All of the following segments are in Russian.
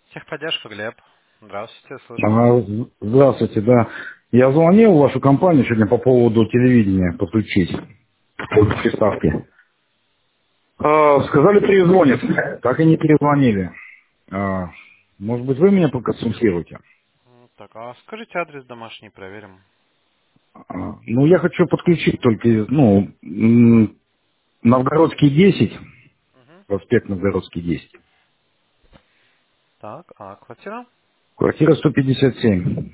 Техподдержка, Глеб. Здравствуйте, слышу вас. Ага, здравствуйте, да. Я звонил в вашу компанию сегодня по поводу телевидения подключить, по поводу приставки. Сказали, перезвонят. Так и не перезвонили. А, Может быть, вы меня проконсультируете? Так, а скажите адрес домашний, проверим. Ну, я хочу подключить только, Новгородский 10, Мгм. проспект Новгородский 10. Так, а квартира? Квартира 157.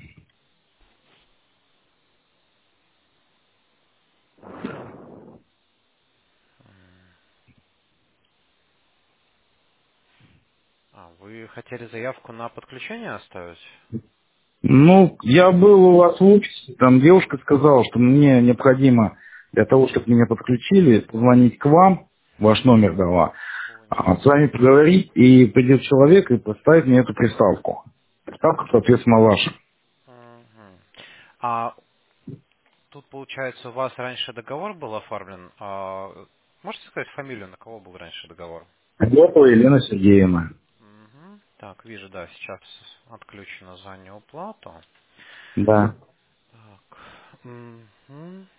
А, вы хотели заявку на подключение оставить? Ну, я был у вас в офисе, там девушка сказала, что мне необходимо для того, чтобы меня подключили, позвонить к вам, ваш номер дала, Понял. с вами поговорить, и придет человек и поставит мне эту приставку. Приставка, соответственно, ваша. Мгм. А тут, получается, у вас раньше договор был оформлен. Можете сказать фамилию, на кого был раньше договор? Глотова Елена Сергеевна. Мгм. Так, вижу, да, сейчас отключено за неуплату. Да. Так. Мгм.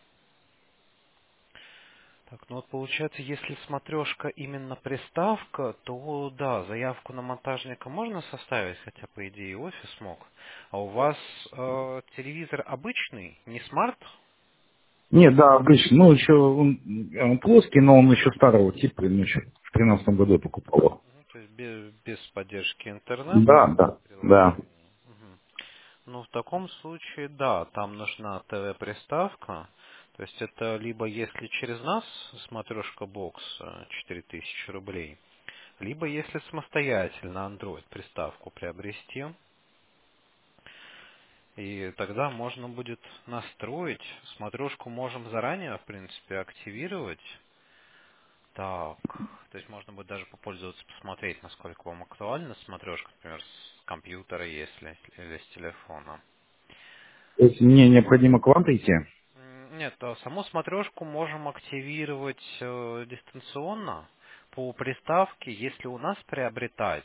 Так, ну вот получается, если смотрешка именно приставка, то да, заявку на монтажника можно составить, хотя по идее офис мог. А у вас телевизор обычный, не смарт? Нет, да, обычно, ну, еще он плоский, но он еще старого типа, он еще в 13 году я покупал. То есть без поддержки интернета Да, и без да, да. приложений. Мгм. Ну, в таком случае, да, там нужна ТВ-приставка. То есть это либо если через нас смотрешка бокс 4000 рублей, либо если самостоятельно Android приставку приобрести, и тогда можно будет настроить. Смотрешку можем заранее, в принципе, активировать. Так, то есть можно будет даже попользоваться, посмотреть, насколько вам актуальна смотрешка, например, с компьютера, если или с телефона. То есть мне необходимо к вам прийти? Нет, саму смотрешку можем активировать дистанционно по приставке. Если у нас приобретать,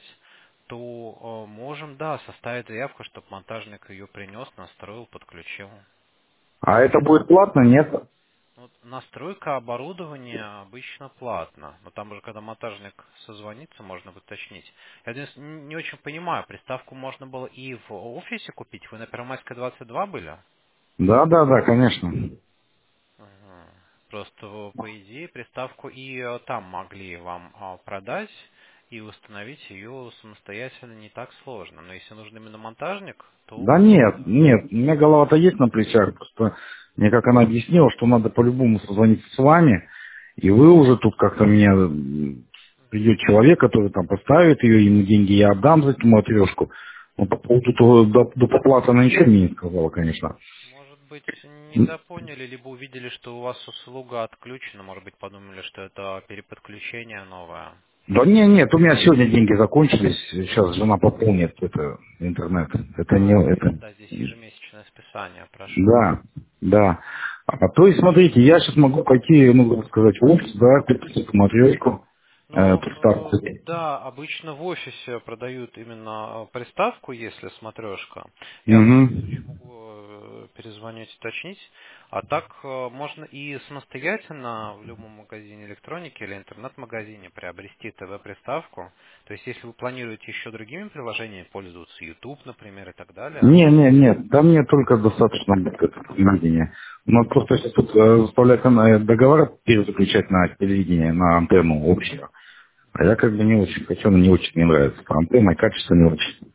то можем, да, составить заявку, чтобы монтажник ее принес, настроил, подключил. А это будет платно, нет? Вот настройка оборудования обычно платна, но там уже когда монтажник созвонится, можно уточнить. Я не очень понимаю, приставку можно было и в офисе купить. Вы на Первомайской 22 были? Да, да, да, конечно. Ага. Просто по идее приставку и там могли вам продать и установить ее самостоятельно не так сложно. Но если нужен именно монтажник, Да то нет, да. нет, у меня голова-то есть на плечах, просто мне как она объяснила, что надо по-любому созвониться с вами, и вы уже тут как-то мне придет человек, который там поставит ее, ему деньги я отдам за эту матрешку. Но по поводу того, до поплаты она ничего мне не сказала, конечно. Может быть, недопоняли, либо увидели, что у вас услуга отключена, может быть, подумали, что это переподключение новое. Да не, нет, у меня сегодня деньги закончились, сейчас жена пополнит это интернет. Это не, Я вижу, это, да, здесь ежемесячное списание прошло. да, да. То есть, смотрите, я сейчас могу пойти, ну, так сказать, в офис, да, купить эту матрешку, Ну, представьте. да, обычно в офисе продают именно приставку, если смотрешка. Я в Угу. любом случае могу перезвонить, уточнить. А так можно и самостоятельно в любом магазине электроники или интернет-магазине приобрести ТВ-приставку. То есть, если вы планируете еще другими приложениями пользоваться, YouTube, например, и так далее. Нет, да мне только достаточно видения. Но просто сейчас тут заставлять договора перезаключать на телевидение, на антенну общую. А я как бы не очень хочу, она не очень мне нравится. Антенна и качество не очень.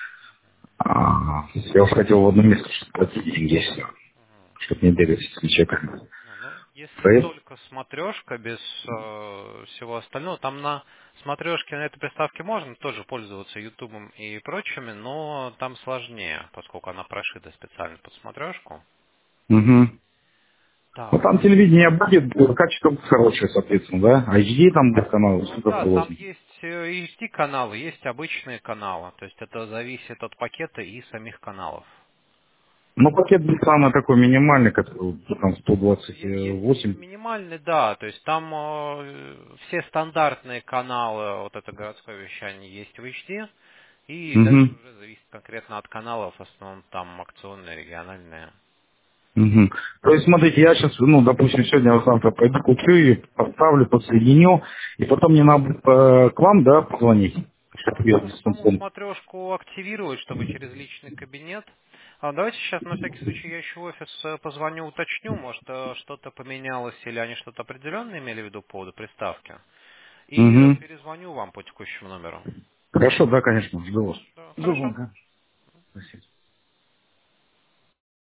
Я уж хотел в одно место, чтобы платить деньги, чтобы не бегать с этими чеками. Ну, если Стоит? только смотрешка без всего остального, там на смотрешке на этой приставке можно тоже пользоваться Ютубом и прочими, но там сложнее, поскольку она прошита специально под смотрешку. Угу. Ну, Так. там телевидение будет, качество будет хорошее, соответственно, да? HD там будет канал, Ну что-то да, там положено. есть HD каналы, есть обычные каналы, то есть это зависит от пакета и самих каналов. Ну, пакет будет самый такой минимальный, который там Ну, если 128. минимальный, да, то есть там все стандартные каналы, вот это городское вещание есть в HD, И дальше Угу. уже зависит конкретно от каналов, в основном там акционные, региональные. Угу. То есть, смотрите, я сейчас, ну, допустим, сегодня вот завтра пойду куплю ее, поставлю, подсоединю, и потом мне надо будет, к вам, да, позвонить, чтобы ее Нужно саму дистанционно. смотрешку активировать, чтобы через личный кабинет. Давайте сейчас на всякий случай я еще в офис позвоню, уточню, может что-то поменялось или они что-то определенное имели в виду по поводу приставки. И Угу. перезвоню вам по текущему номеру. Хорошо, да, конечно, жду вас. Да, До хорошо. звонка. Спасибо.